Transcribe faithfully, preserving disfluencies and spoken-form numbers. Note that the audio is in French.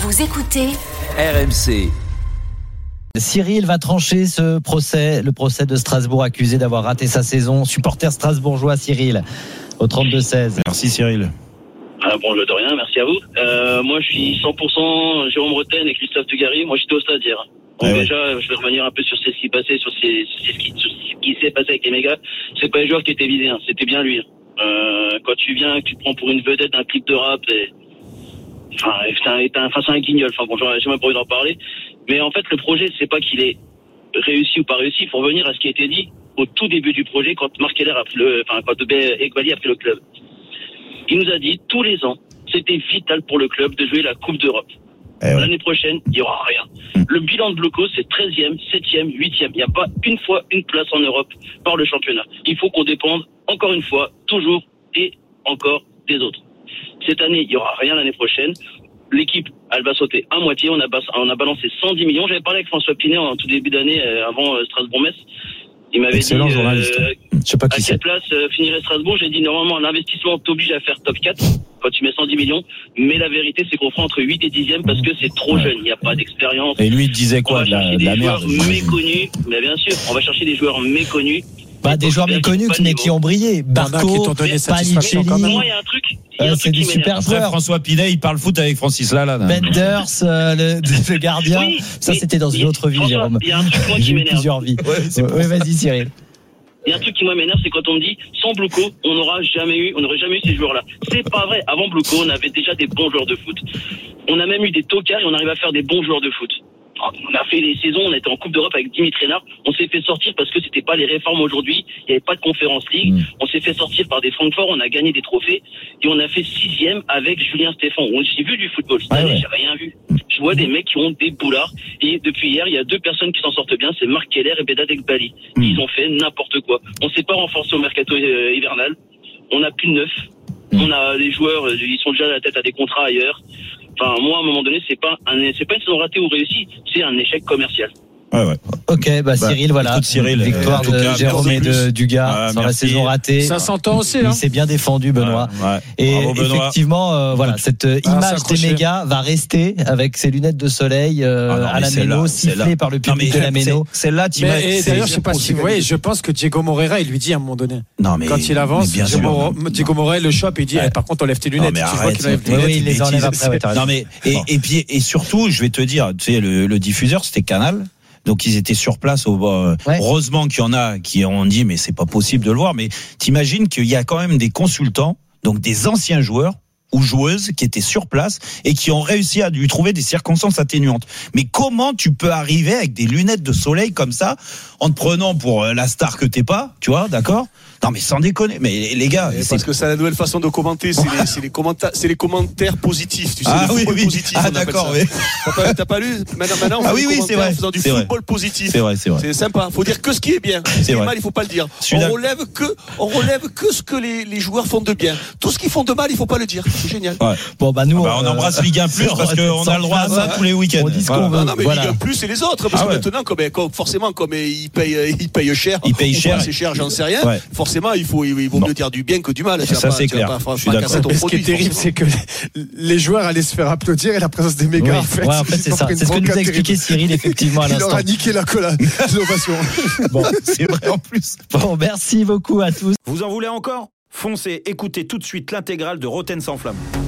Vous écoutez R M C. Cyril va trancher ce procès, le procès de Strasbourg, accusé d'avoir raté sa saison. Supporter strasbourgeois, Cyril, au trente-deux seize. Merci Cyril. Ah, bonjour de rien, merci à vous. Euh, moi, je suis cent pour cent Jérôme Roten et Christophe Dugarry. Moi, j'étais au stade hier. Donc ouais, déjà, ouais. je vais revenir un peu sur ce qui passait, sur, ces, sur, ce qui, sur ce qui s'est passé avec les mégas. C'est pas les joueurs qui étaient visés, hein. C'était bien lui. Euh, quand tu viens, que tu te prends pour une vedette, un clip de rap, et... enfin, t'as, enfin, c'est un guignol. Enfin bon, j'ai même pas envie d'en parler. Mais en fait, le projet, c'est pas qu'il est réussi ou pas réussi. Il faut revenir à ce qui a été dit au tout début du projet, quand Marc Keller a pris le, enfin, quand Eghbali a pris le club. Il nous a dit, tous les ans, c'était vital pour le club de jouer la Coupe d'Europe. Eh ouais. L'année prochaine, il n'y aura rien. Mmh. Le bilan de Bloco, c'est treizième, septième, huitième. Il n'y a pas une fois une place en Europe par le championnat. Il faut qu'on dépende, encore une fois, toujours et encore des autres. Cette année, il n'y aura rien l'année prochaine. L'équipe, elle va sauter à moitié. On a, bas, on a balancé cent dix millions. J'avais parlé avec François Pinet en tout début d'année, euh, avant euh, Strasbourg-Metz. Il m'avait Excellent dit, journaliste. Euh, je sais pas qui à c'est. quelle place euh, finirait Strasbourg. J'ai dit, normalement, l'investissement t'oblige à faire top quatre quand tu mets cent dix millions. Mais la vérité, c'est qu'on fera entre huit et dixième parce que c'est trop ouais. jeune. Il n'y a pas d'expérience. Et lui, il disait quoi? De la, de la merde. Des joueurs méconnus. Mais bien sûr, on va chercher des joueurs méconnus. Bah, des joueurs méconnus mais qui ont brillé. Barco, Panicelli. Moi, il y a un truc. Euh, c'est des super joueurs. Après, François Pinet, il parle foot avec Francis Lalanne. Benders, euh, le, le gardien. Oui, ça, c'était dans une autre vie, Jérôme. Il y a un truc, moi, qui J'ai eu m'énerve. plusieurs vies. Ouais, ouais, vas-y, Cyril. Il y a un truc qui moi m'énerve, c'est quand on me dit sans Bloco, on n'aura jamais eu, on n'aurait jamais eu ces joueurs-là. C'est pas vrai. Avant Bloco, on avait déjà des bons joueurs de foot. On a même eu des tocards et on arrive à faire des bons joueurs de foot. On a fait des saisons, on était en Coupe d'Europe avec Dimitri Renard. On s'est fait sortir parce que c'était pas les réformes aujourd'hui. Il n'y avait pas de Conférence League. Mmh. On s'est fait sortir par des Francfort. On a gagné des trophées et on a fait sixième avec Julien Stéphan. J'ai vu du football. Cette année, ouais. j'ai rien vu. Je vois des mecs qui ont des boulards. Et depuis hier, il y a deux personnes qui s'en sortent bien. C'est Marc Keller et Behdad Eghbali. Mmh. Ils ont fait n'importe quoi. On s'est pas renforcé au mercato euh, hivernal. On a plus de neuf. Mmh. On a les joueurs, ils sont déjà à la tête à des contrats ailleurs. Enfin, moi, à un moment donné, c'est pas un, c'est pas une saison ratée ou réussie, c'est un échec commercial. Ouais, ouais. Ok, bah, Cyril, bah, voilà. Cyril, victoire euh, de cas, Jérôme et de Dugas ah, sur merci. La saison ratée. Ça s'entend aussi, hein. Il s'est bien défendu, Benoît. Ouais, ouais. Et bravo, Benoît. Effectivement, euh, voilà, cette ah, image des mégas va rester avec ses lunettes de soleil euh, ah non, à la Méno, sifflée par le public non, de la Méno. C'est là, tu vois. Et d'ailleurs, je sais pas si vous voyez, je pense que Diego Moreira, il lui dit à un moment donné. Non, mais. Quand il avance, Diego Moreira le chope et dit, par contre, enlève tes lunettes. Oui, il les enlève après. Non, mais, et puis, et surtout, je vais te dire, tu sais, le diffuseur, c'était Canal. Donc ils étaient sur place. Au, euh, ouais. Heureusement qu'il y en a qui ont dit mais c'est pas possible de le voir. Mais t'imagines qu'il y a quand même des consultants, donc des anciens joueurs ou joueuses qui étaient sur place et qui ont réussi à lui trouver des circonstances atténuantes. Mais comment tu peux arriver avec des lunettes de soleil comme ça en te prenant pour la star que t'es pas, tu vois, d'accord ? Non mais sans déconner, mais les gars, c'est parce que c'est la nouvelle façon de commenter, c'est les, c'est les commentaires, c'est les commentaires positifs, tu sais, ah, le oui, football oui. positif. Ah d'accord, oui. T'as pas, t'as pas lu maintenant, maintenant on fait ah, oui, des oui, commentaires c'est vrai. en faisant du c'est football vrai. positif. C'est vrai, c'est vrai. C'est sympa. Faut dire que ce qui est bien. Ce qui est mal, il faut pas le dire. On relève que, on relève que ce que les, les joueurs font de bien. Tout ce qu'ils font de mal, il faut pas le dire. C'est génial. Ouais. Bon bah nous, ah bah, on euh, embrasse Ligue un plus parce qu'on a le droit à ça tous les week-ends. On dit ce qu'on veut. Non mais Ligue un plus et les autres parce que maintenant, comme forcément, comme ils payent, ils payent cher. Ils payent cher. C'est cher, j'en sais rien. Forcément, il faut, il vaut mieux dire du bien que du mal. Ça, c'est clair. Ce qui est terrible, c'est que les joueurs allaient se faire applaudir et la présence des mégas. Oui. En fait, ouais, en fait c'est ça. C'est ce que nous a expliqué Cyril, effectivement, à l'instant. Il leur a niqué la l'innovation. Bon, c'est vrai en plus. Bon, merci beaucoup à tous. Vous en voulez encore ? Foncez, écoutez tout de suite l'intégrale de Roten sans flamme.